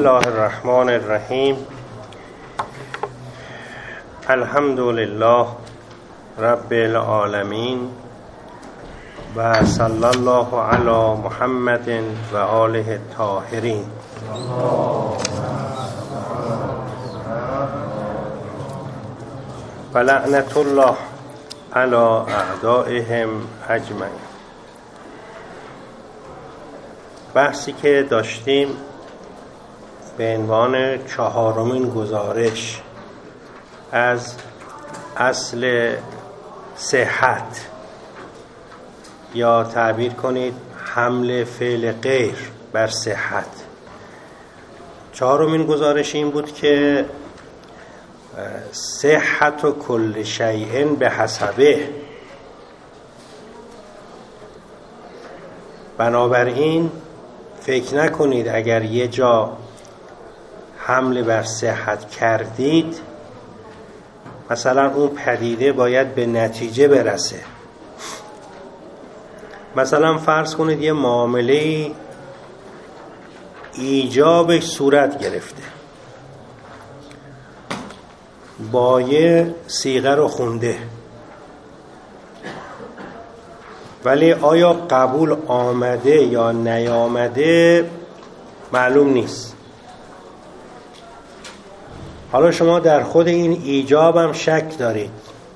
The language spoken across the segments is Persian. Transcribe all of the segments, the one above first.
الله الرحمن الرحیم. الحمد لله رب العالمین و صلی الله علی محمد و آله الطاهرین. و لعنت الله علی اعدائهم اجمعین. بحثی که داشتیم به عنوان چهارمین گزارش از اصل صحت، یا تعبیر کنید حمل فعل غیر بر صحت. چهارمین گزارش این بود که صحت و کل شیء به حسبه، بنابراین فکر نکنید اگر یه جا حمله بر صحت کردید مثلا اون پدیده باید به نتیجه برسه. مثلا فرض کنید یه معامله ایجابش صورت گرفته، بایع صیغه رو خونده، ولی آیا قبول آمده یا نیامده معلوم نیست. حالا شما در خود این ایجاب هم شک دارید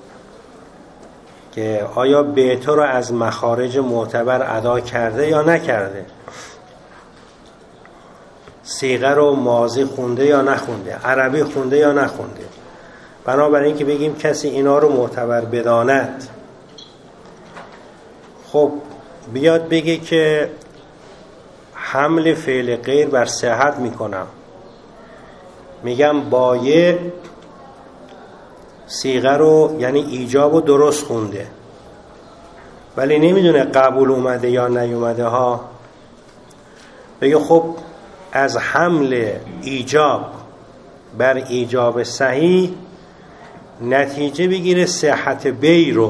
که آیا بیت رو از مخارج معتبر ادا کرده یا نکرده، صیغه رو ماضی خونده یا نخونده، عربی خونده یا نخونده. بنابراین که بگیم کسی اینا رو معتبر بداند، خب بیاد بگه که حمل فعل غیر بر صحت میکنم، میگم بایع صیغه رو یعنی ایجاب رو درست خونده ولی نمیدونه قبول اومده یا نیومده ها، بگه خب از حمل ایجاب بر ایجاب صحیح نتیجه بگیره صحت بی رو.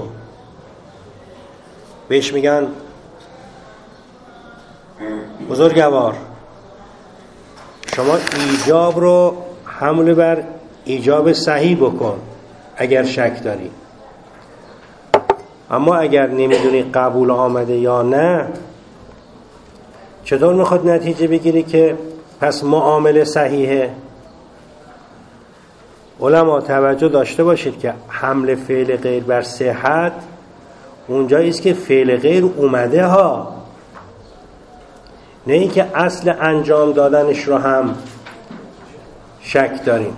بهش میگن بزرگوار شما ایجاب رو حمل بر ایجاب صحیح بکن اگر شک داری، اما اگر نمیدونی قبول آمده یا نه چطور میخواد نتیجه بگیری که پس معامله صحیحه؟ علما توجه داشته باشید که حمل فعل غیر بر صحت اونجایی است که فعل غیر اومده ها، نه این که اصل انجام دادنش رو هم شک داریم.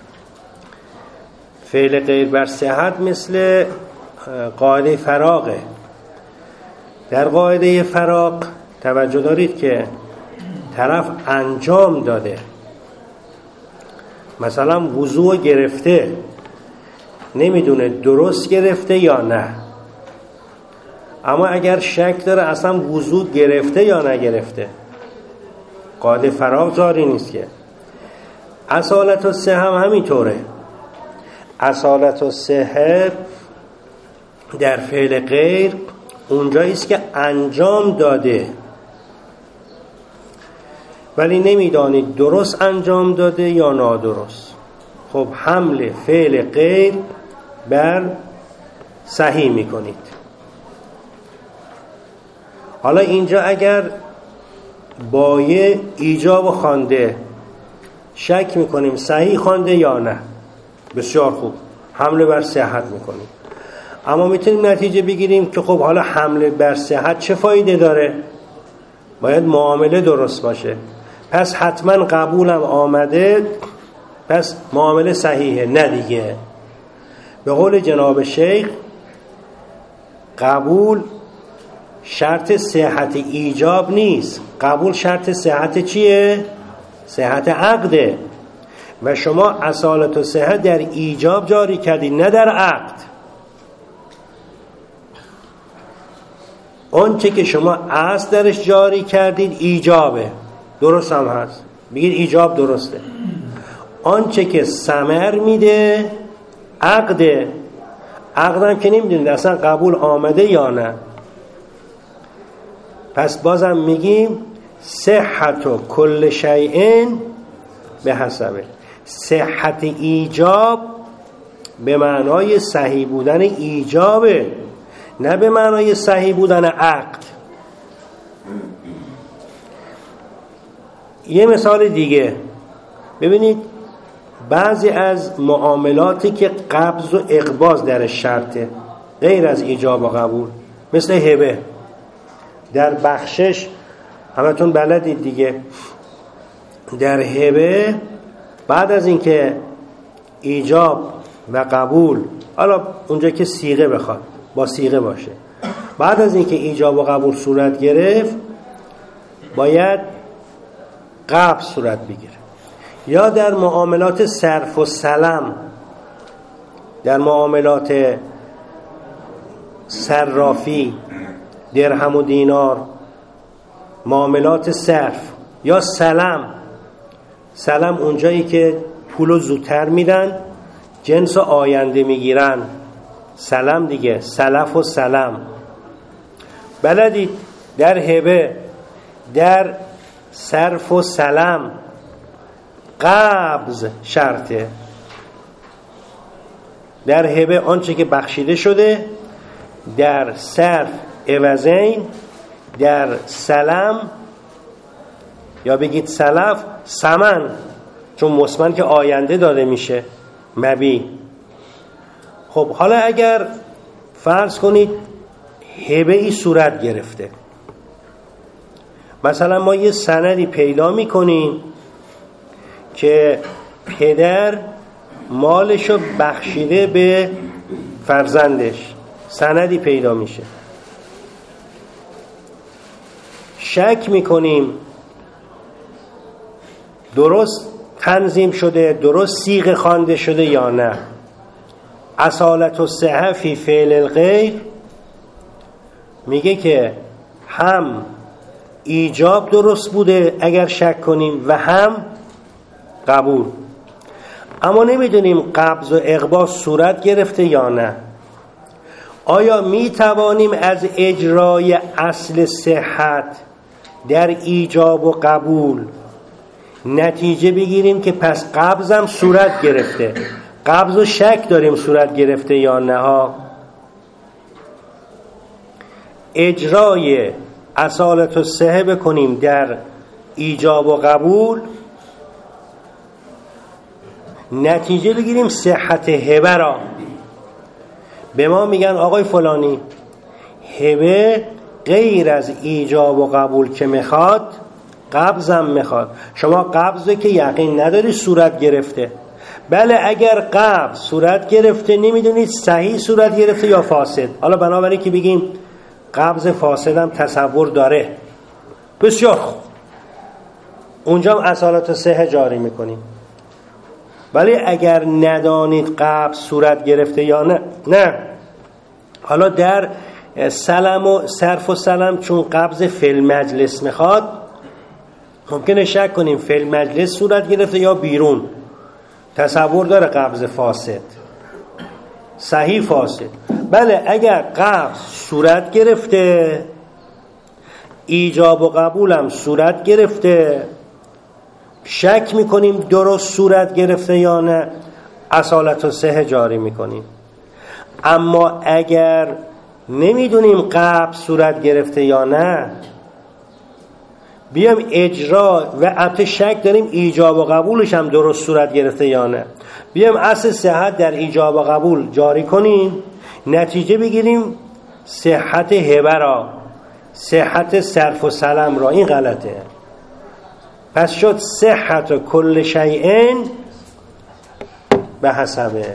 فعل غیر بر صحت مثل قاعده فراغه. در قاعده فراغ توجه دارید که طرف انجام داده، مثلا وضوء گرفته، نمیدونه درست گرفته یا نه، اما اگر شک داره اصلا وضوء گرفته یا نگرفته، قاعده فراغ جاری نیست که. اصالت الصحه هم همینطوره. اصالت الصحه در فعل غیر اونجایی است که انجام داده ولی نمیدانید درست انجام داده یا نادرست. خب حمل فعل غیر بر صحیح میکنید. حالا اینجا اگر بایع ایجاب خوانده، شک میکنیم صحیح خوانده یا نه، بسیار خوب، حمله بر صحت میکنیم. اما میتونیم نتیجه بگیریم که خب حالا حمله بر صحت چه فایده داره؟ باید معامله درست باشه، پس حتما قبولم آمده، پس معامله صحیحه. نه دیگه، به قول جناب شیخ قبول شرط صحت ایجاب نیست، قبول شرط صحت چیه؟ صحت عقده. و شما اصالت و صحت در ایجاب جاری کردید نه در عقد. اون چه که شما اصل درش جاری کردید ایجابه، درست هم هست، بگید ایجاب درسته. آن چه که ثمر میده عقده، عقدم که نمیدونید اصلا قبول آمده یا نه. پس بازم میگیم صحت و کل شیء به حسبه. صحت ایجاب به معنای صحیح بودن ایجابه، نه به معنای صحیح بودن عقد. یه مثال دیگه ببینید، بعضی از معاملاتی که قبض و اقباض در شرطه غیر از ایجاب و قبول، مثل هبه در بخشش، همتون بلدید دیگه، در هبه بعد از اینکه ایجاب و قبول، حالا اونجا که صیغه بخواد با صیغه باشه، بعد از اینکه ایجاب و قبول صورت گرفت باید قبض صورت بگیره. یا در معاملات صرف و سلم، در معاملات صرافی، درهم و دینار، معاملات صرف یا سلم. سلم اونجایی که پولو زودتر میدن، جنس آینده میگیرن، سلم دیگه، سلف و سلم. بلدید در هبه، در صرف و سلم قبض شرطه. در هبه آنچه که بخشیده شده، در صرف عوضین، در سلم یا بگید سلف ثمن، چون مسمن که آینده داده میشه، مبی. خب حالا اگر فرض کنید هبه ای صورت گرفته، مثلا ما یه سندی پیدا میکنیم که پدر مالشو بخشیده به فرزندش، سندی پیدا میشه، شک میکنیم درست تنظیم شده، درست صیغه خوانده شده یا نه. اصالت الصحه فی فعل الغیر میگه که هم ایجاب درست بوده اگر شک کنیم و هم قبول، اما نمیدونیم قبض و اقباض صورت گرفته یا نه. آیا میتوانیم از اجرای اصل صحت در ایجاب و قبول نتیجه بگیریم که پس قبضم صورت گرفته، قبض و شک داریم صورت گرفته یا نه ها؟ اجرای اصالت الصحه بکنیم در ایجاب و قبول، نتیجه بگیریم صحت هبه را. به ما میگن آقای فلانی هبه غیر از ایجاب و قبول که میخواد، قبضم میخواد. شما قبضه که یقین نداری صورت گرفته. بله اگر قبض صورت گرفته نمیدونید صحیح صورت گرفته یا فاسد. حالا بنابراین که بگیم قبض فاسد هم تصور داره، بسیار خوب، اونجا هم اصالت صحه جاری میکنیم. ولی اگر ندانید قبض صورت گرفته یا نه، حالا در سلم و صرف و سلم چون قبض فی المجلس میخواد، ممکنه شک کنیم فی المجلس صورت گرفته یا بیرون، تصور داره قبض فاسد، صحیح فاسد. بله اگر قبض صورت گرفته، ایجاب و قبولم صورت گرفته، شک میکنیم درست صورت گرفته یا نه، اصالت الصحه جاری میکنیم. اما اگر نمیدونیم قبض صورت گرفته یا نه، بیام اجرا و البته شک داریم ایجاب و قبولش هم درست صورت گرفته یا نه، بیام اصل صحت در ایجاب و قبول جاری کنیم، نتیجه بگیریم صحت هبه را، صحت صرف و سلم را. این غلطه. پس شد صحت و کل شیئن به حسبه.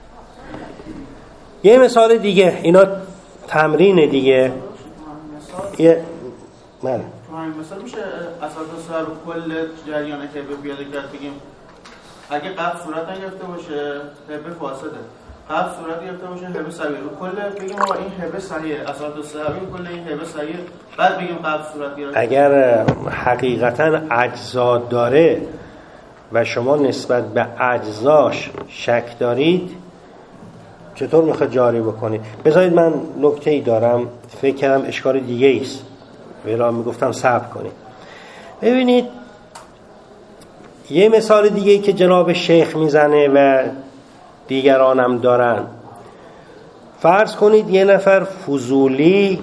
یه مثال دیگه، اینا تمرین دیگه. یه من مثلا میشه اساس سر کل جریان که به پیاده کرد بگیم اگه قبض صورت نگرفته باشه هبه فاسده، قبض صورت گرفته باشه هبه صحیحه، رو کل بگیم آقا این هبه صحیحه، اساس صحیح کل این هبه صحیحه، بعد بگیم قبض صورت گرفته. اگر حقیقتا اجزا داره و شما نسبت به اجزاش شک دارید، چطور میخواد جاری بکنید؟ بذارید من نکته‌ای دارم، فکر کردم اشکال دیگه ایست، ولی میگفتم صبر کنید. ببینید یه مثال دیگه که جناب شیخ میزنه و دیگرانم دارن، فرض کنید یه نفر فضولی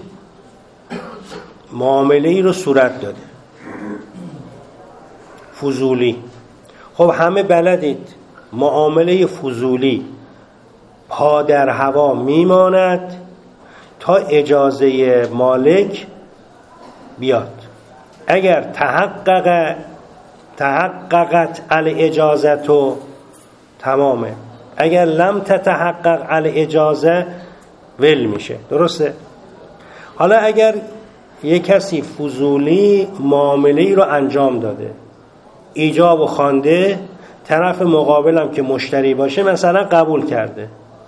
معامله ای رو صورت داده. فضولی، خب همه بلدید معامله فضولی پا در هوا میماند تا اجازه مالک بیاد. اگر تحققت الاجازه تو تمامه، اگر لم تتحقق الاجازه ول میشه. درسته؟ حالا اگر یک کسی فضولی معامله‌ای رو انجام داده، ایجاب و خوانده، طرف مقابلم که مشتری باشه مثلا قبول کرده،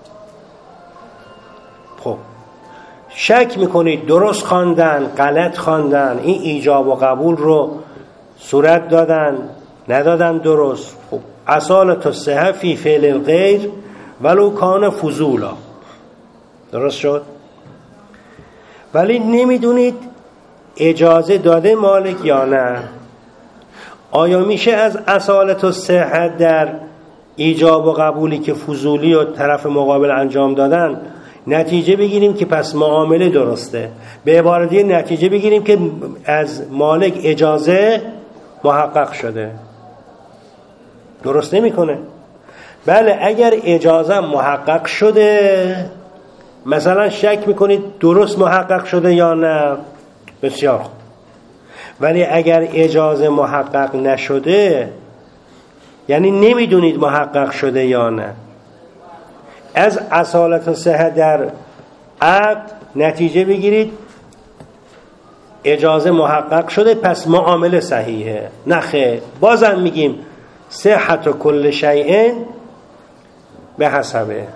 خب شک میکنید درست خواندن غلط خواندن، این ایجاب و قبول رو صورت دادن ندادن درست، خب اصالت الصحة فی فعل الغیر ولو کان فضولا. درست شد؟ ولی نمیدونید اجازه داده مالک یا نه. آیا میشه از اصالت الصحة در ایجاب و قبولی که فضولی و طرف مقابل انجام دادن نتیجه بگیریم که پس معامله درسته؟ به عبارت دیگه نتیجه بگیریم که از مالک اجازه محقق شده. درست نمیکنه. بله اگر اجازه محقق شده، مثلا شک میکنید درست محقق شده یا نه، بسیار خوب. ولی اگر اجازه محقق نشده، یعنی نمیدونید محقق شده یا نه، از اصالت الصحة در عقد نتیجه بگیرید اجازه محقق شده پس معامله صحیحه. نه خیر، بازم میگیم صحت کل شیء به حسبه.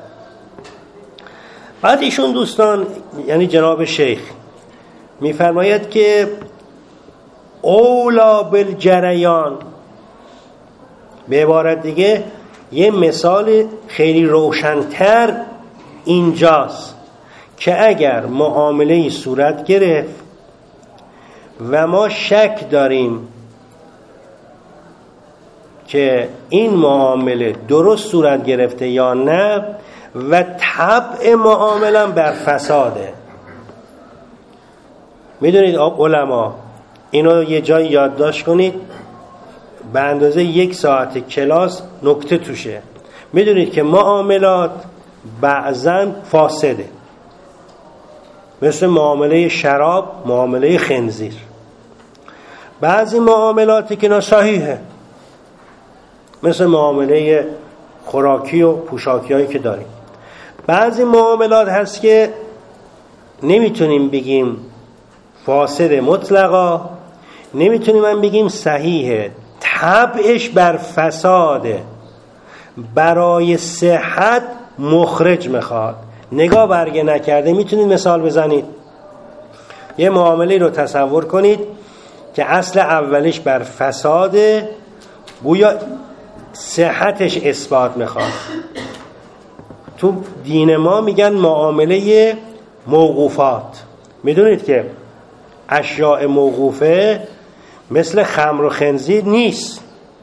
بعد ایشون دوستان، یعنی جناب شیخ میفرماید که اولا بالجریان، به عبارت دیگه یه مثال خیلی روشن‌تر اینجاست که اگر معامله‌ای صورت گرفت و ما شک داریم که این معامله درست صورت گرفته یا نه و طبع معامله بر فساده. میدونید علما اینو یه جای یادداشت کنید، به اندازه 1 ساعت کلاس نکته توشه. میدونید که معاملات بعضا فاسده، مثل معامله شراب، معامله خنزیر. بعضی معاملاتی که نه صحیحه، مثل معامله خوراکی و پوشاکی هایی که داریم. بعضی معاملات هست که نمیتونیم بگیم فاسد مطلقا، نمیتونیم هم بگیم صحیحه، طبعش بر فساده، برای صحت مخرج میخواد، نگاه برگه نکرده. میتونید مثال بزنید؟ یه معامله رو تصور کنید که اصل اولش بر فساده، گویا صحتش اثبات میخواد. تو دین ما میگن معامله موقوفات. میدونید که اشیاء موقوفه مثل خمر و خنزیر نیست،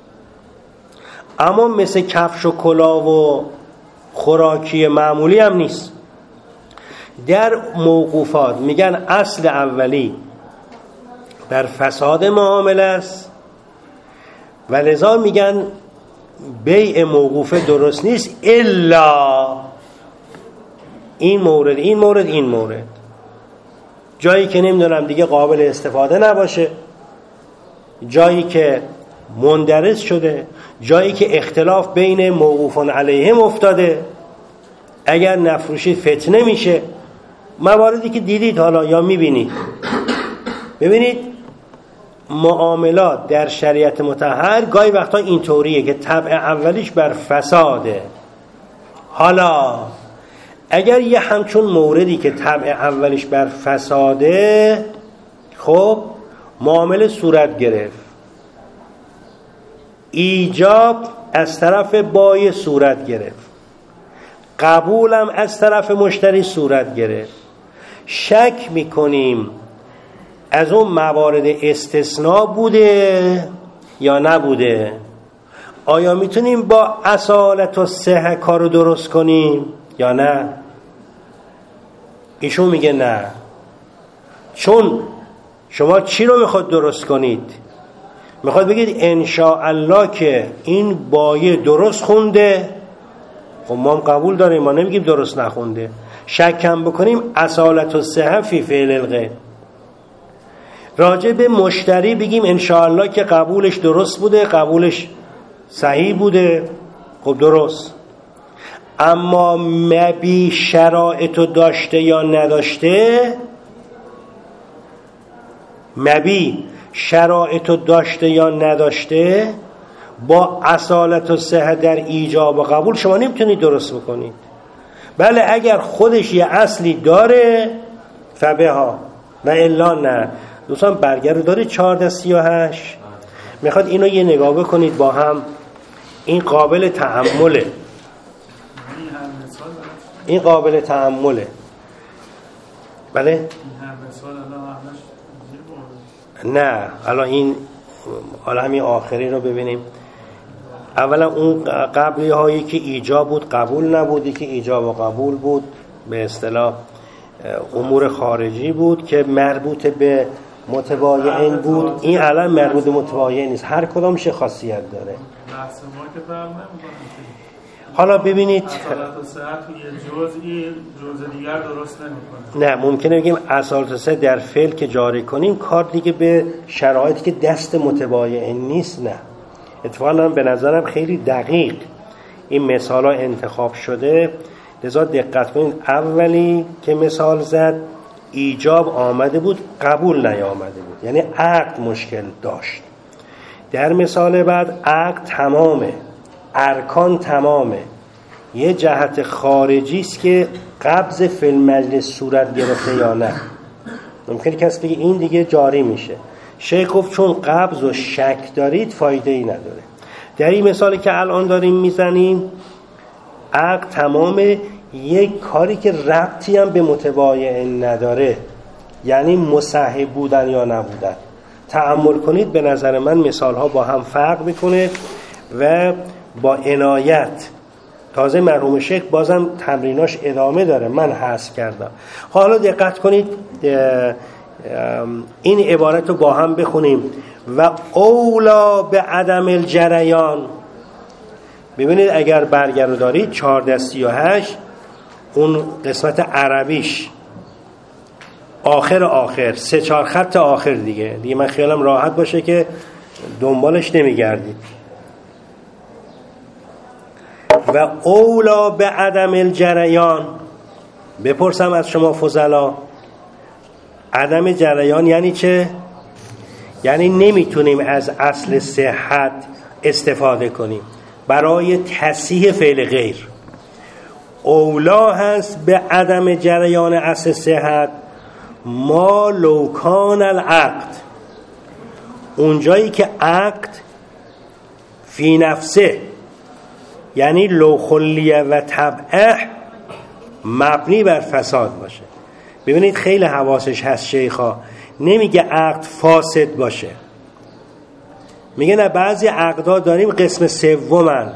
اما مثل کفش و کلاه و خوراکی معمولی هم نیست. در موقوفات میگن اصل اولی بر فساد معامله است و لذا میگن بیع موقوفه درست نیست الا این مورد این مورد این مورد، جایی که نمیدونم دیگه قابل استفاده نباشه، جایی که مندرس شده، جایی که اختلاف بین موقوفان علیهم افتاده، اگر نفروشید فتنه میشه، مواردی که دیدید حالا یا میبینید. ببینید معاملات در شریعت مطهر گاهی وقتا اینطوریه که طبع اولیش بر فساده. حالا اگر یه همچون موردی که طبع اولیش بر فساده، خب معامله صورت گرفت، ایجاب از طرف بای صورت گرفت، قبولم از طرف مشتری صورت گرفت، شک میکنیم از اون موارد استثناء بوده یا نبوده. آیا میتونیم با اصالت و صحه کارو درست کنیم یا نه؟ ایشون میگه نه. چون شما چی رو میخواد درست کنید؟ میخواد بگید انشاءالله که این بایه درست خونده. خب ما هم قبول داریم، ما نمیگیم درست نخونده. شک کم بکنیم اصالت و صحه فی فعل الغیب. راجع به مشتری بگیم انشاءالله که قبولش درست بوده، قبولش صحیح بوده. خب درست. اما مبی شرایطو داشته یا نداشته، مبی شرایطو داشته یا نداشته، با اصالت و صحه در ایجاب و قبول شما نمیتونید درست بکنید. بله اگر خودش یه اصلی داره فبها و الا نه. دوستان برگر رو داره 1438 میخواد اینو یه نگاه بکنید با هم. این قابل تأمله، این قابل تأمله. بله نه الان این حالا همین آخری رو ببینیم. اولا اون قبلی هایی که ایجاب بود قبول نبودی، که ایجاب و قبول بود به اصطلاح امور خارجی بود که مربوط به متبایعین بود. این الان مربوط به متبایعین نیست، هر کدامش خاصیت داره. حالا ببینید جزء دیگر درست نمی‌کنه. نه ممکنه بگیم اصالت صحت در فعل که جاری کنیم کار دیگه به شرایطی که دست متبایعین نیست. نه اتفاقا به نظرم خیلی دقیق این مثالا انتخاب شده. لذا دقت کنید اولی که مثال زد ایجاب آمده بود قبول نیامده بود، یعنی عقد مشکل داشت. در مثال بعد عقد تمامه، ارکان تمامه، یه جهت خارجی است که قبض فی المجلس صورت گرفته یا نه. ممکنه کسی بگه این دیگه جاری میشه. شیخ گفت چون قبض و شک دارید فایده ای نداره. در این مثالی که الان داریم میزنیم عقد تمامه، یک کاری که ربطی هم به متبایعین نداره، یعنی مصحح بودن یا نبودن. تأمل کنید، به نظر من مثالها با هم فرق میکنه و با عنایت. تازه مرحوم شیخ بازم تمریناش ادامه داره، من حذف کردم. حالا دقت کنید این عبارت رو با هم بخونیم. و اولا به عدم الجریان. ببینید اگر برگر رو دارید 1438 اون قسمت عربیش آخر 3-4 خط آخر دیگه من خیالم راحت باشه که دنبالش نمیگردید. و اولا به عدم الجریان. بپرسم از شما فضلا، عدم جریان یعنی چه؟ یعنی نمیتونیم از اصل صحت استفاده کنیم برای تصحیح فعل غیر. اولا هست به عدم جریان اصل صحت ما لو کان العقد، اونجایی که عقد فی نفسه یعنی لو خلیه و طبعه مبنی بر فساد باشه. ببینید خیلی حواسش هست شیخا، نمیگه عقد فاسد باشه، میگه نه بعضی عقدها داریم قسم سومن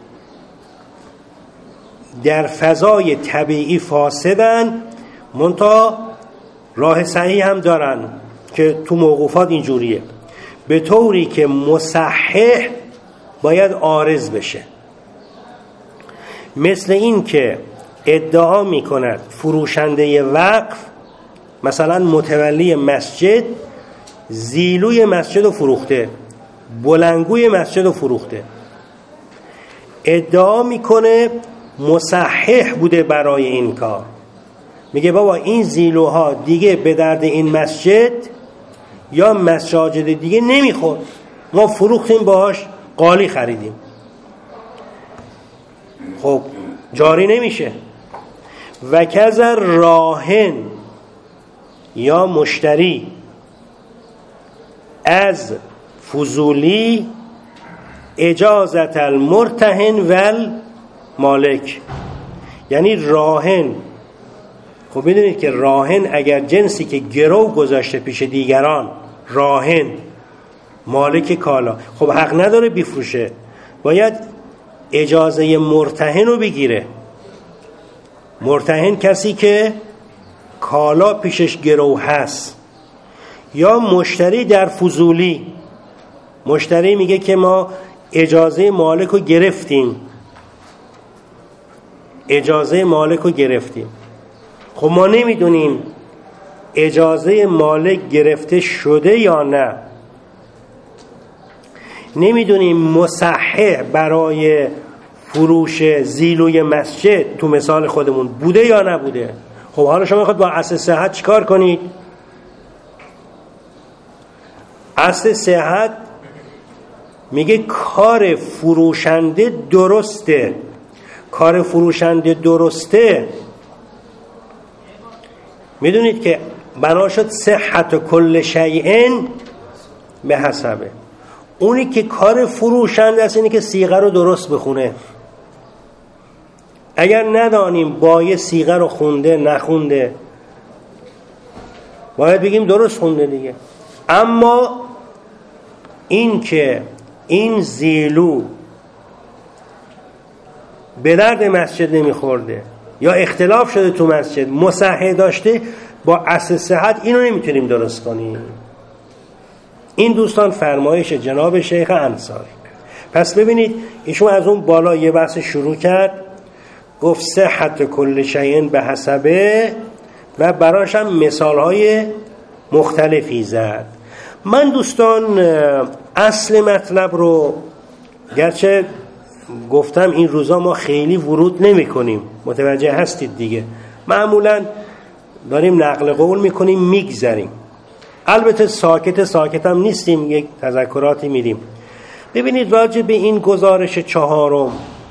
در فضای طبیعی فاسدن، منتها راه صحیح هم دارن که تو موقوفات اینجوریه، به طوری که مصحح باید عارض بشه. مثل این که ادعا میکند فروشنده وقف مثلا متولی مسجد زیلوی مسجد رو فروخته، بلنگوی مسجد رو فروخته، ادعا میکنه مصحح بوده برای این کار، میگه بابا این زیلوها دیگه به درد این مسجد یا مساجد دیگه نمیخورد، ما فروختیم باهاش قالی خریدیم. خب جاری نمیشه. و کذا راهن یا مشتری از فضولی اجازت المرتهن ول مالک، یعنی راهن. خب بدونید که راهن اگر جنسی که گرو گذاشته پیش دیگران، راهن مالک کالا، خب حق نداره بفروشه. باید اجازه مرتهن رو بگیره. مرتهن کسی که کالا پیشش گرو هست، یا مشتری در فضولی. مشتری میگه که ما اجازه مالک رو گرفتیم، اجازه مالک رو گرفتیم. خب ما نمیدونیم اجازه مالک گرفته شده یا نه، نمیدونیم مصحح برای فروش زیلوی مسجد تو مثال خودمون بوده یا نبوده. خب حالا شما میخواد با اصل صحت چیکار کنید؟ اصل صحت میگه کار فروشنده درسته. کار فروشنده درسته، میدونید که بنا شد صحت و کل شیئن به حسبه. اونی که کار فروشنده است اینه که صیغه رو درست بخونه. اگر ندانیم بایه صیغه رو خونده نخونده، باید بگیم درست خونده دیگه. اما این که این زیلو به درد مسجد نمیخورده یا اختلاف شده تو مسجد، مصحح داشته، با اصل صحت اینو نمیتونیم درست کنیم. این دوستان فرمایش جناب شیخ انصاری. پس ببینید ایشون از اون بالا یه بحث شروع کرد، گفت صحت کل شیء به حسبه و براش هم مثالهای مختلفی زد. من دوستان اصل مطلب رو گرچه گفتم این روزا ما خیلی ورود نمی کنیم، متوجه هستید دیگه، معمولا داریم نقل قول میکنیم میگذریم. البته ساکت هم نیستیم، یک تذکراتی میدیم. ببینید راجع به این گزارش چهارم،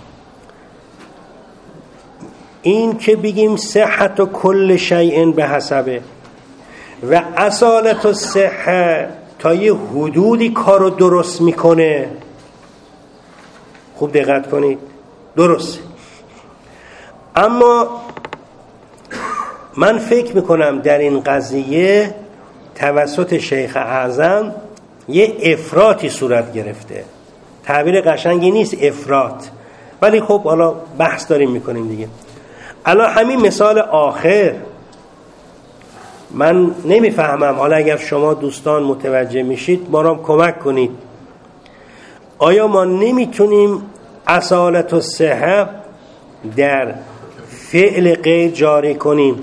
این که بگیم صحت و کل شیء به حسبه و اصالت و صحت تا یه حدودی کارو درست میکنه. خوب دقت کنید، درسته. اما من فکر میکنم در این قضیه توسط شیخ اعظم یه افراطی صورت گرفته. تعبیر قشنگی نیست افراط، ولی خب حالا بحث داریم میکنیم دیگه. الان همین مثال آخر من نمیفهمم، حالا اگر شما دوستان متوجه میشید ما را کمک کنید. آیا ما نمیتونیم اصالت و صحت در فعل غیر جاری کنیم؟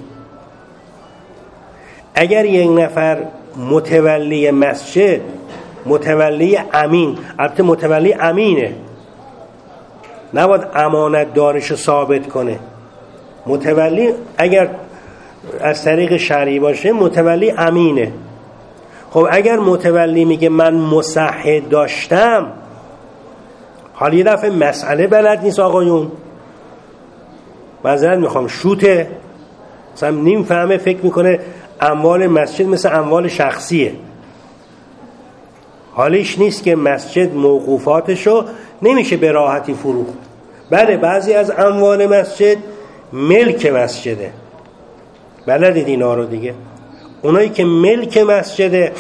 اگر یک نفر متولی مسجد، متولی امین، البته متولی امینه، نباید امانت دارش رو ثابت کنه. متولی اگر از طریق شرعی باشه متولی امینه. خب اگر متولی میگه من مصحح داشتم، حالا یه دفعه مسئله بلد نیست آقایون، معذرت میخوام، شوته، مثلا نیم فهمه، فکر میکنه اموال مسجد مثل اموال شخصیه. حالیش نیست که مسجد موقوفاتشو نمیشه به راحتی فروخت. بله بعضی از اموال مسجد ملک مسجده، بلدید اینا رو دیگه. اونایی که ملک مسجده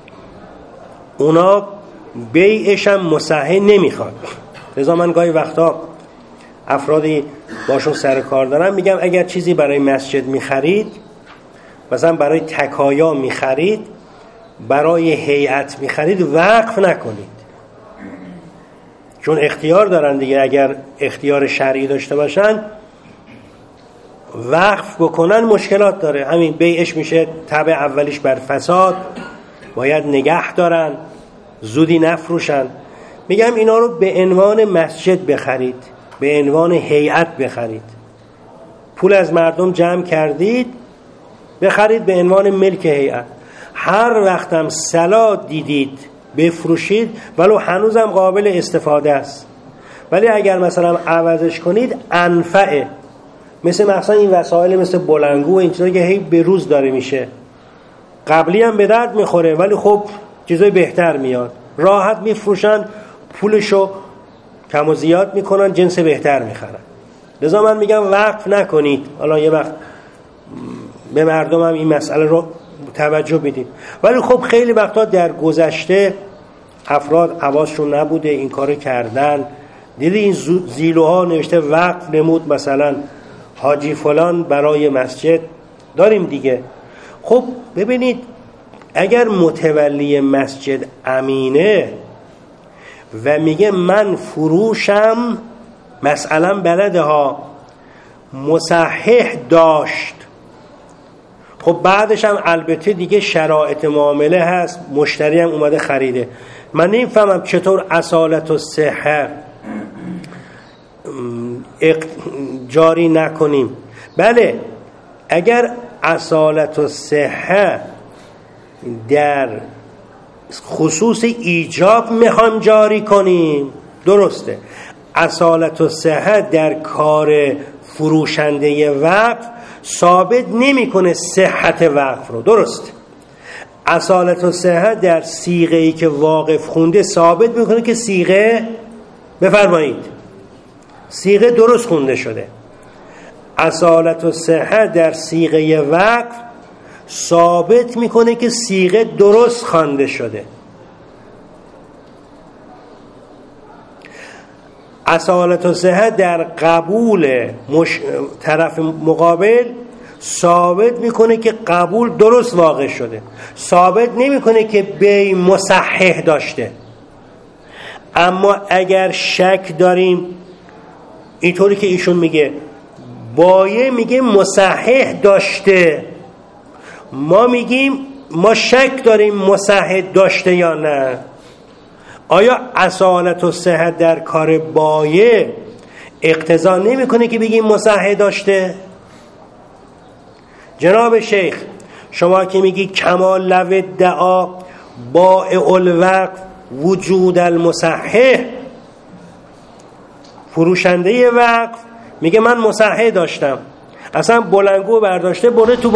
اونا بیعش هم مصحح نمیخواد. لذا من گاهی وقتا افرادی باشون سر کار دارم میگم اگر چیزی برای مسجد میخرید، مثلا برای تکایا میخرید، برای هیئت میخرید، وقف نکنید، چون اختیار دارن دیگه. اگر اختیار شرعی داشته باشن وقف بکنن مشکلات داره. همین بیعش میشه تبع اولیش بر فساد، باید نگه دارن، زودی نفروشن. میگم اینا رو به عنوان مسجد بخرید، به عنوان هیئت بخرید. پول از مردم جمع کردید، بخرید به عنوان ملک هیئت. هر وقتم صلاح دیدید بفروشید، ولو هنوزم قابل استفاده است. ولی اگر مثلا عوضش کنید انفعه، مثلا این وسایل مثل بلنگو و این چیزایی که هی به روز داره میشه، قبلی هم به درد میخوره ولی خب چیزای بهتر میاد، راحت میفروشن، پولشو کم و زیاد میکنن، جنس بهتر میخرن. لذا من میگم وقف نکنید. حالا یه وقت به مردم هم این مسئله رو توجه بدید. ولی خب خیلی وقتا در گذشته افراد حواسشون نبوده، این کارو کردن، دیدی این زیلوها نوشته وقف نمود مثلا حاجی فلان برای مسجد، داریم دیگه. خب ببینید اگر متولی مسجد امینه و میگه من فروشم مثلا بلده ها مصحح داشت، خب بعدش هم البته دیگه شرایط معامله هست، مشتری هم اومده خریده، من نمیفهمم چطور اصالت و صحه جاری نکنیم. بله اگر اصالت و صحه در خصوص ایجاب میخوام جاری کنیم درسته، اصالت و صحه در کار فروشنده وقف ثابت نمیکنه صحت وقف رو، درست. اصالت و صحه در صیغه‌ای که واقف خونده ثابت میکنه که صیغه، بفرمایید، صیغه درست خونده شده. اصالت و صحه در صیغه وقف ثابت میکنه که صیغه درست خوانده شده. اصالت و صحه در قبول طرف مقابل ثابت میکنه که قبول درست واقع شده، ثابت نمیکنه که بی مصحح داشته. اما اگر شک داریم، اینطوری که ایشون میگه بایع میگه مصحح داشته، ما میگیم ما شک داریم مصحح داشته یا نه، آیا اصالت و صحت در کار بایع اقتضا نمیکنه که بگیم مصحح داشته؟ جناب شیخ شما که میگی کمال لو ادعا بائع الوقف وجود المصحح، فروشنده وقف میگه من مصحح داشتم، اصلا بلنگو برداشته برده تو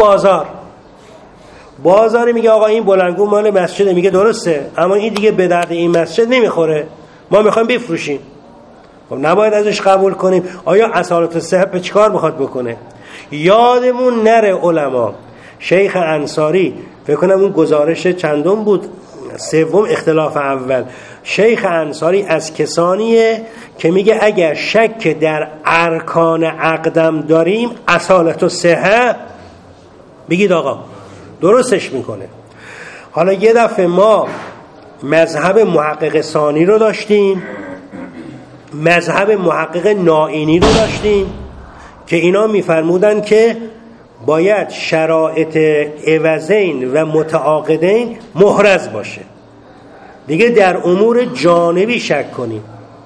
بازاری میگه آقا این بلنگو مال مسجده، میگه درسته اما این دیگه به درد این مسجد نمیخوره، ما میخوایم بفروشیم. خب نباید ازش قبول کنیم. آیا اصالت الصحه به چیکار میخواد بکنه؟ یادمون نره علما، شیخ انصاری فکر کنم اون گزارش چندم بود، سوم اختلاف اول، شیخ انصاری از کسانیه که میگه اگر شک در ارکان عقدم داریم اصالت الصحه بگید آقا درستش میکنه. حالا یه دفعه ما مذهب محقق ثانی رو داشتیم، مذهب محقق نائینی رو داشتیم که اینا میفرمودن که باید شرایط عوضین و متعاقدین محرز باشه، دیگه در امور جانبی شک کنیم.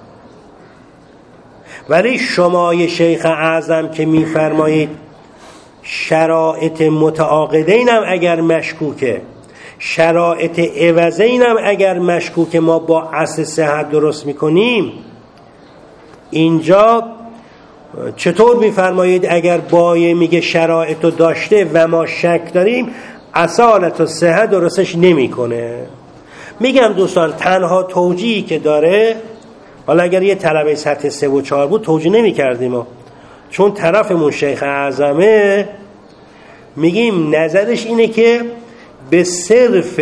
ولی شمای شیخ اعظم که میفرمایید شرایط متعاقدین هم اگر مشکوکه، شرایط عوضین هم اگر مشکوکه، ما با اصل صحت درست میکنیم. اینجا چطور میفرمایید اگر بایع میگه شرایط رو داشته و ما شک داریم اصالت و صحت درستش نمیکنه؟ میگم دوستان تنها توجیهی که داره، حالا اگر یه طلبه سطح 3 و 4 بود توجیه نمی کردیم، چون طرفمون شیخ اعظمه میگیم نظرش اینه که به صرف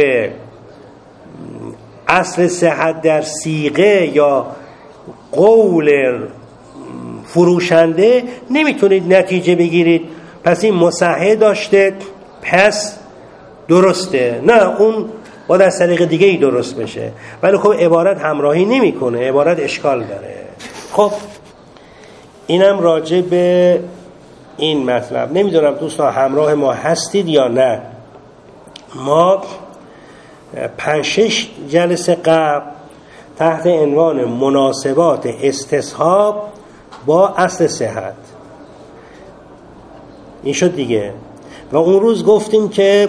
اصل صحت در صیغه یا قول فروشنده نمیتونید نتیجه بگیرید پس این مصحح داشته پس درسته، نه اون باید از طریق دیگه ای درست بشه. ولی خب عبارت همراهی نمیکنه، عبارت اشکال داره. خب اینم راجع به این مطلب. نمیدونم دوستان همراه ما هستید یا نه. ما 5-6 جلسه قبل تحت عنوان مناسبات استصحاب با اصل صحت این شد دیگه، و اون روز گفتیم که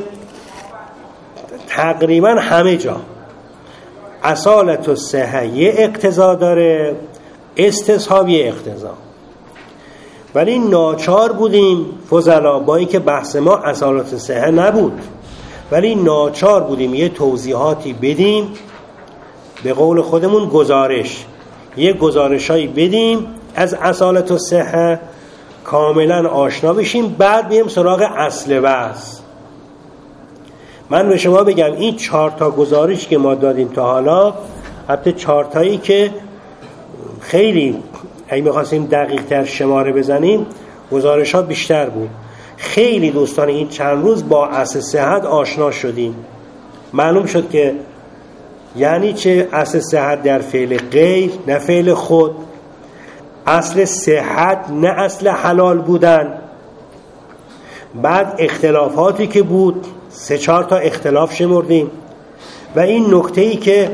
تقریبا همه جا اصالت الصحه یه اقتضا داره، استصحاب یه اقتضا، ولی ناچار بودیم فضلا با اینکه بحث ما اصالت الصحه نبود، ولی ناچار بودیم یه توضیحاتی بدیم، به قول خودمون یه گزارشایی بدیم از اصالت الصحه کاملا آشنا بشیم، بعد بیم سراغ اصل بحث. من به شما بگم این 4 تا گزارش که ما دادیم تا حالا، حتی 4 تایی که خیلی اگه می‌خواستیم دقیق تر شماره بزنیم گزارشات بیشتر بود. خیلی دوستان این چند روز با اصل صحت آشنا شدیم. معلوم شد که یعنی چه اصل صحت در فعل غیر نه فعل خود، اصل صحت نه اصل حلال بودن. بعد اختلافاتی که بود 3-4 تا اختلاف شمردیم و این نکته‌ای که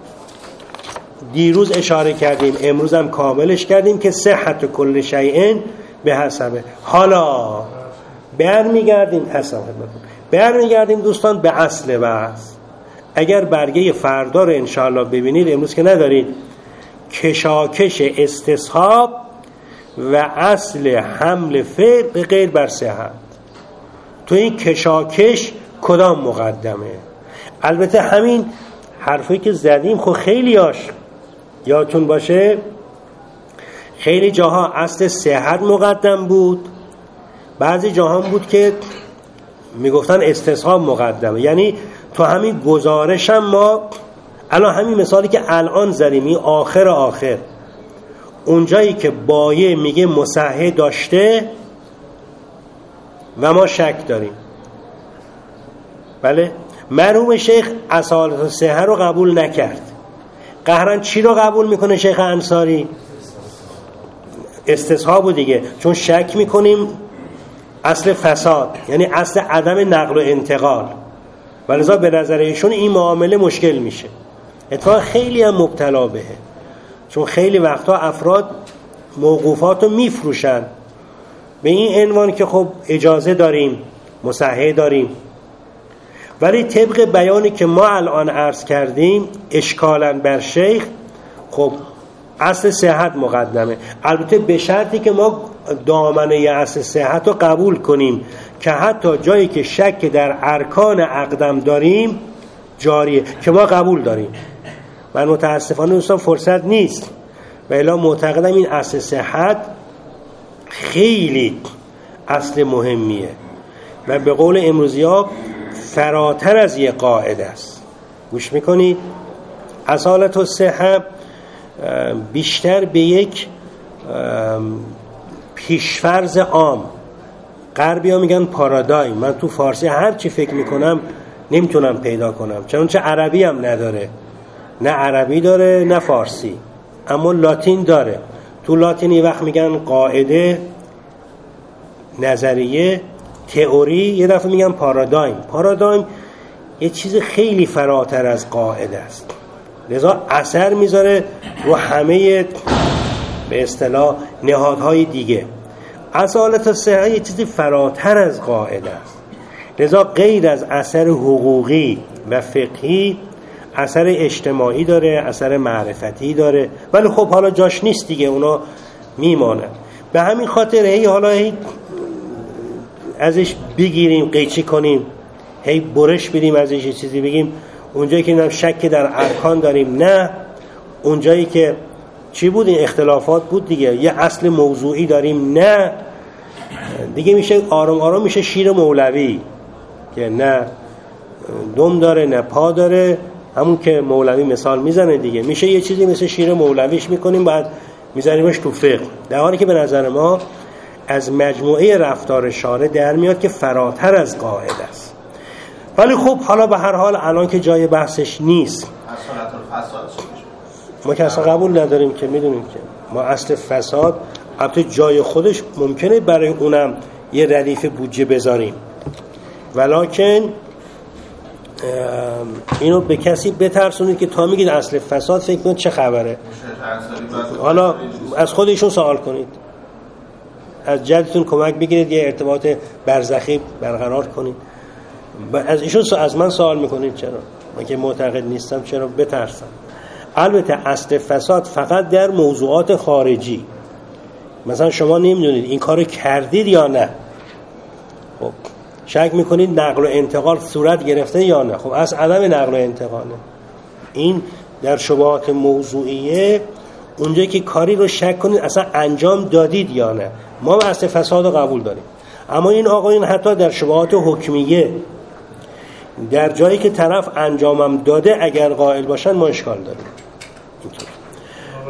دیروز اشاره کردیم امروز هم کاملش کردیم که صحت کل شیء به حسبه. حالا برمیگردیم دوستان به اصل بحث. اگر برگه فردا رو انشاءالله ببینید، امروز که ندارید، کشاکش استصحاب و اصل حمل فعل به غیر بر صحت. تو این کشاکش کدام مقدمه؟ البته همین حرفی که زدیم خب خیلیاش یادتون باشه، خیلی جاها اصل صحت مقدم بود، بعضی جاها بود که میگفتن استصحاب مقدمه. یعنی تو همین گزارش هم ما الان همین مثالی که الان زدیم، این آخر اونجایی که بایه میگه مصحح داشته و ما شک داریم، بله، مرحوم شیخ اصالت الصحه رو قبول نکرد. قهرن چی رو قبول میکنه شیخ انصاری؟ استصحابو دیگه، چون شک میکنیم اصل فساد یعنی اصل عدم نقل و انتقال، ولذا به نظر ایشون این معامله مشکل میشه. اتفاقا خیلی هم مبتلا بهه، چون خیلی وقتا افراد موقوفات رو میفروشن به این عنوان که خب اجازه داریم، مصحح داریم، ولی طبق بیانی که ما الان عرض کردیم اشکالاً بر شیخ خب اصل صحت مقدمه. البته به شرطی که ما دامنه اصل صحت رو قبول کنیم که حتی جایی که شک در ارکان اقدم داریم جاریه، که ما قبول داریم. من متاسفانه دوستان فرصت نیست و الا معتقدم این اصل صحت خیلی اصل مهمیه و به قول امروزی‌ها فراتر از یک قاعده است. گوش میکنید؟ اصالت الصحه بیشتر به یک پیشفرض عام، غربی ها میگن پارادایم، من تو فارسی هر چی فکر میکنم نمیتونم پیدا کنم، چون عربی هم نداره، نه عربی داره نه فارسی، اما لاتین داره. تو لاتین یه وقت میگن قاعده، نظریه، تئوری، یه دفعه میگن پارادایم. پارادایم یه چیز خیلی فراتر از قاعده است، لذا اثر میذاره رو همه به اصطلاح نهادهای دیگه. اصالت الصحه یه چیزی فراتر از قاعده است، لذا غیر از اثر حقوقی و فقهی اثر اجتماعی داره، اثر معرفتی داره، ولی خب حالا جاش نیست دیگه، اونا میمانن. به همین خاطر حالا ازش بگیریم قیچی کنیم، برش بدیم ازش یه چیزی بگیم، اونجایی که شک در ارکان داریم نه، اونجایی که چی بود این اختلافات بود دیگه، یه اصل موضوعی داریم نه، دیگه میشه آرام آرام میشه شیر مولوی که نه دم داره نه پا داره، همون که مولوی مثال میزنه دیگه، میشه یه چیزی مثل شیر مولویش میکنیم بعد میزنیمش تو فقه، در حالی که به نظر ما از مجموعه رفتار شارع در میاد که فراتر از قاعده است. ولی خب حالا به هر حال الان که جای بحثش نیست، ما که اصلا قبول نداریم که میدونیم که ما اصل فساد البته جای خودش ممکنه برای اونم یه ردیف بودجه بذاریم، ولکن اینو به کسی بترسونید که تا میگید اصل فساد فکر کنید چه خبره. حالا از خودشون سوال کنید، از جدتون کمک بگیرید، یه ارتباط برزخی برقرار کنید. از ایشون از من سوال میکنید چرا؟ من که معتقد نیستم چرا بترسم؟ البته اصل فساد فقط در موضوعات خارجی، مثلا شما نمیدونید این کارو کردید یا نه، خب شک میکنید نقل و انتقال صورت گرفته یا نه، خب از عدم نقل و انتقاله. این در شبهات موضوعیه، اونجایی که کاری رو شک کنید اصلا انجام دادید یا نه، ما اصل فساد رو قبول داریم. اما این آقایون حتی در شبهات حکمیه، در جایی که طرف انجامم داده اگر قائل باشن ما اشکال داریم.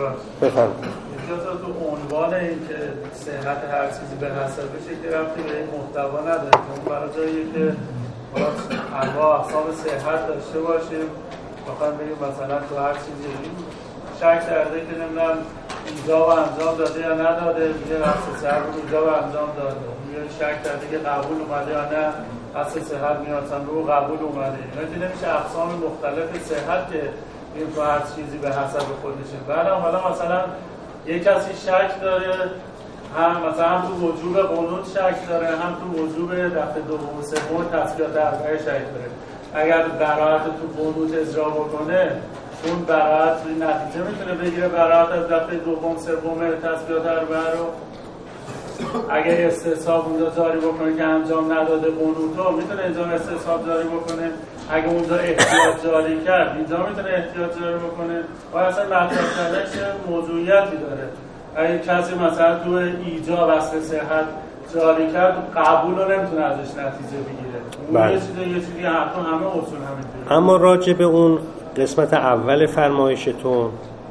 بفرمایید. اینجا تو عنوان این که صحت هر چیزی به حسبشه که ربطی به این محتوا نداره. اون برای جاییه که انواع اقسام صحت داشته باشیم، بخوایم بگیم مثلا تو هر چیزی شک کرده که نمیدونم ایجاب انجام داده یا نداده، میگه اصل صحت رو ایجاب انجام داده. میگه شک کرده که قبول اومده یا نه، اصل صحت میاد رو قبول اومده. اینا که نمیشه اقسام مختلف صحت که این تو هر چیزی به حسب خودشه. بعد حالا مثلا یک کسی شک داره، هم مثلا هم تو وجوب قنوت شک داره، هم تو وجوب دفعه دوم و سوم تسبیحات اربعه شک داره. اگر براءت تو قنوت اجرا بکنه، اون براءت نتیجه میتونه بگیره براءت از دفعه دوم سوم تسبیحات اربعه رو. اگر استصحاب اونجا جاری بکنه که انجام نداده قنوتو، میتونه اینجا استصحاب جاری بکنه. اگه اونجا احتیاط جاری کرد، اینجا میتونه احتیاط جاری بکنه. و اصلا مطرح کردنش موضوعیتی داره. اگه کسی مثلا تو ایجاب اصل صحت جاری کرد، قبول رو نمیتونه ازش نتیجه بگیره. یه چیزی حتی همه اصول همینطوره. اما راجع به اون قسمت اول فرمایشتون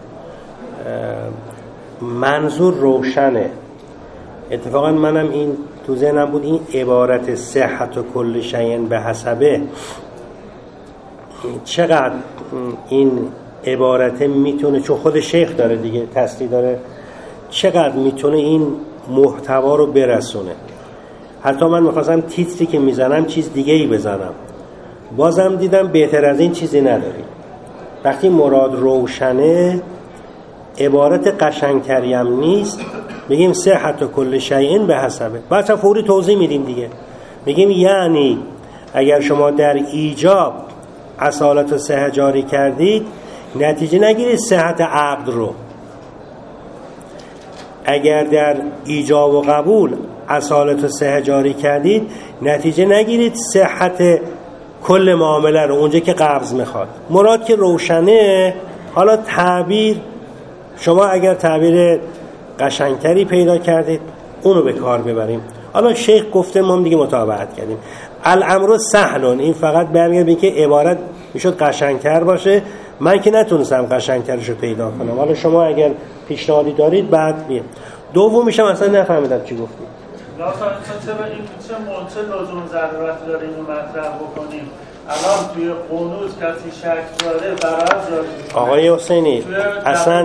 منظور روشنه. اتفاقا منم این تو ذهنم بود، این عبارت صحت و کل شیء به حسبه، چقدر این عبارت میتونه، چون خود شیخ داره دیگه تصریح داره، چقدر میتونه این محتوا رو برسونه. حتی من میخواستم تیتری که میزنم چیز دیگه ای بزنم، بازم دیدم بهتر از این چیزی نداری. وقتی مراد روشنه، عبارت قشنگتری هم نیست، میگیم صحت و کل شیء به حسبه. بعد فوری توضیح میدیم دیگه، میگیم یعنی اگر شما در ایجاب اصالت و صحه جاری کردید، نتیجه نگیرید صحت عقد رو. اگر در ایجاب و قبول اصالت و صحه جاری کردید، نتیجه نگیرید صحت کل معامله رو، اونجا که قبض میخواد. مراد که روشنه. حالا تعبیر، شما اگر تعبیر قشنگتری پیدا کردید، اونو به کار ببریم. حالا شیخ گفته، ما هم دیگه متابعت کردیم. الامر سهلون، این فقط برمیگرده که عبارت میشد قشنگتر باشه. من که نتونستم قشنگترشو پیدا کنم. حالا شما اگر پیشنهادی دارید بعد بیاید. دومیشم اصلا نفهمیدم چی گفتید. چه لزوم ضرورت داره اینو مطرح بکنیم؟ الان توی قنوت کسی شک داره براءت جاری میکنه. آقای حسینی اصلا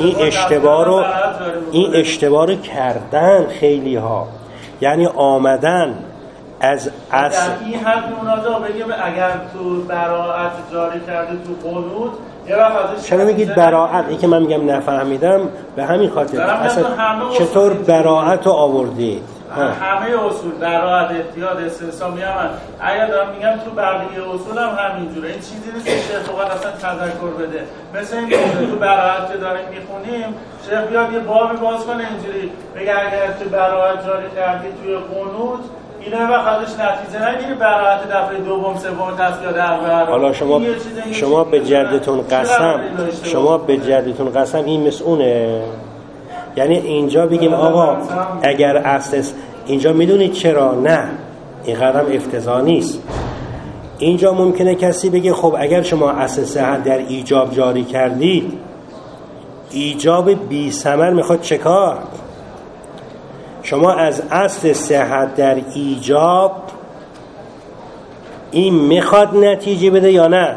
این اشتباه رو کردن خیلی ها. یعنی آمدن از این حد اونا بگیم اگر تو براءت جاری کرده تو قنوت، چرا میگید براءت؟ این که من میگم نفهمیدم به همین خاطر. اصلا چطور براءت رو آوردید؟ همه اصول براءت، احتیاط، استثناء میامن. اگر دارم میگم تو بقیه اصول هم همینجوره. این چیزی نیست که شیخ فقط اصلا تذکر بده. مثل این تو براءت که داریم میخونیم، شیخ بیاد یه بابی باز کنه اینجوری بگه اگر تو براءت جاری کردی توی قنوت، اینا وقت ازش نتیجه نگیری براءت دفعه دوم سوم تسبیحات اربعه. حالا شما به جدتون قسم این مسئونه. یعنی اینجا بگیم آقا اگر اصل، اینجا میدونید چرا نه، این قدم افتضاح نیست. اینجا ممکنه کسی بگه خب اگر شما اصل صحت در ایجاب جاری کردید، ایجاب بی ثمر میخواد چه کار؟ شما از اصل صحت در ایجاب این میخواد نتیجه بده یا نه،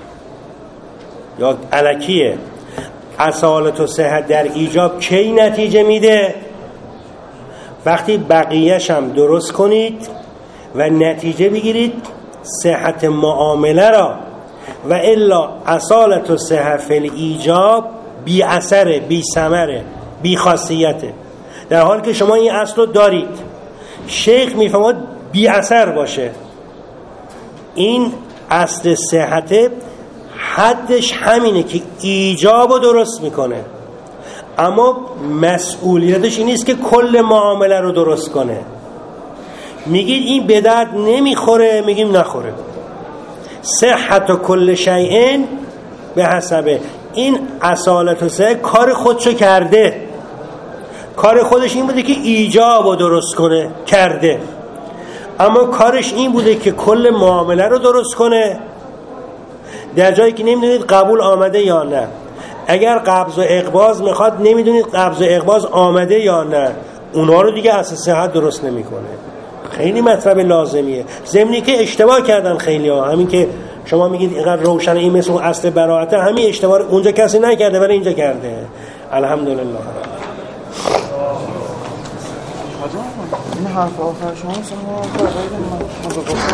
یا الکیه؟ اصالت و صحت در ایجاب کی نتیجه میده؟ وقتی بقیه‌ش هم درست کنید و نتیجه بگیرید صحت معامله را، و الا اصالت و صحت فی ایجاب بی اثره، بی ثمره، بی خاصیته. در حالی که شما این اصل رو دارید، شیخ میفهمد بی اثر باشه. این اصل صحت حدش همینه که ایجاب رو درست میکنه، اما مسئولیتش این نیست که کل معامله رو درست کنه. میگید این به درد نمیخوره، میگیم نخوره. صحت و کل شیء به حسبه. این اصالت و صحت کار خودشو کرده، کار خودش این بوده که ایجاب رو درست کنه، کرده. اما کارش این بوده که کل معامله رو درست کنه، در جایی که نمیدونید قبول آمده یا نه. اگر قبض و اقباض میخواد نمیدونید قبض و اقباض آمده یا نه، اونا رو دیگه اصل صحت درست نمیکنه. خیلی مطلب لازمیه. ضمنی که اشتباه کردن خیلی ها، همین که شما میگید اینقدر روشن این مثل اصل براءت، همین اشتباه اونجا کسی نکرده ولی اینجا کرده. الحمدلله. این حرف آخر شما